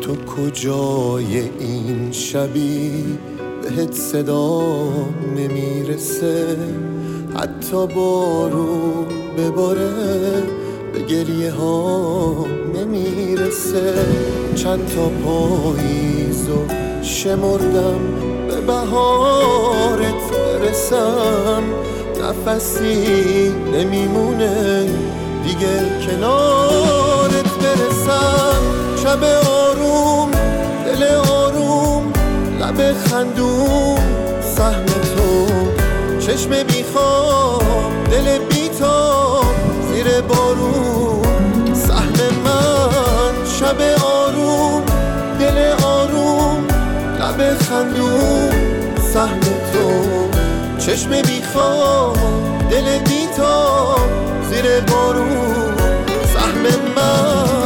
تو کجای این شبی بهت صدا نمیرسه، حتی بارون بباره به گریه ها نمیرسه. چند تا پاییزو شمردم به بهارت برسم، نفسی نمیمونه دیگه کنارت برسم. شب آروم، دل آروم، لب خندون، سهم تو، چشم بیخواب، دل بیتاب زیر بارون، سهم من. شب آروم، دل آروم، لب خندون، سهم تو، چشم بیخواب، دل بیتاب زیر بارون، سهم من.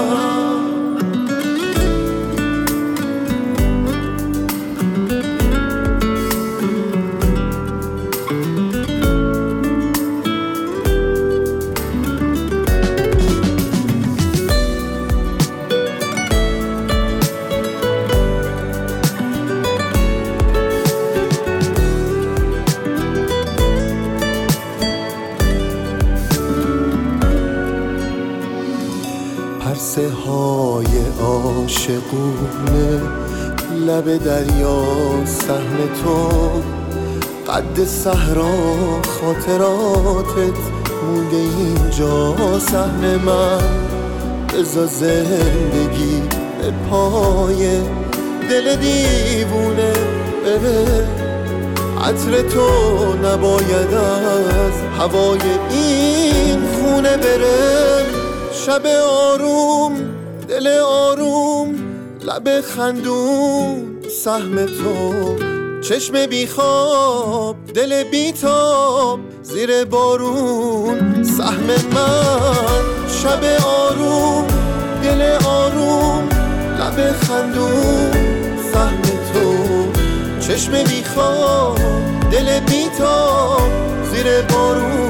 پرسه های عاشقونه لب دریا، سهم تو، قد صحرا خاطراتت مونده اینجا، سهم من. بذار زندگی به پای دل دیوونه بره، عطر تو نباید از هوای این خونه بره. شب آروم، دل آروم، لب خندون، سهم تو، چشم بیخواب، دل بیتاب زیر بارون، سهم من. شب آروم، دل آروم، لب خندون، سهم تو، چشم بیخواب، دل بیتاب زیر بارون.